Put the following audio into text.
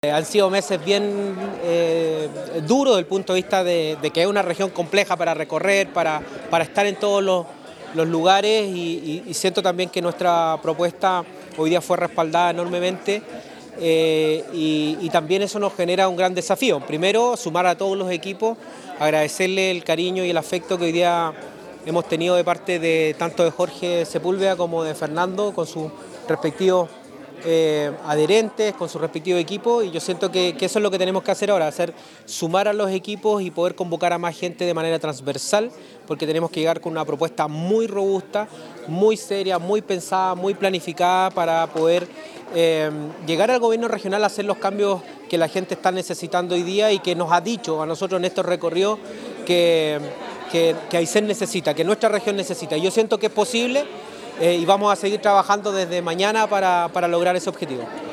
Han sido meses bien duros desde el punto de vista de que es una región compleja para recorrer, para estar en todos los lugares y siento también que nuestra propuesta hoy día fue respaldada enormemente y también eso nos genera un gran desafío. Primero, sumar a todos los equipos, agradecerle el cariño y el afecto que hoy día hemos tenido de parte de tanto de Jorge Sepúlveda como de Fernando con sus respectivos adherentes, con su respectivo equipo, y yo siento que eso es lo que tenemos que hacer ahora, sumar a los equipos y poder convocar a más gente de manera transversal, porque tenemos que llegar con una propuesta muy robusta, muy seria, muy pensada, muy planificada para poder llegar al gobierno regional a hacer los cambios que la gente está necesitando hoy día y que nos ha dicho a nosotros en estos recorridos que Aysén necesita, que nuestra región necesita. Yo siento que es posible y vamos a seguir trabajando desde mañana para lograr ese objetivo.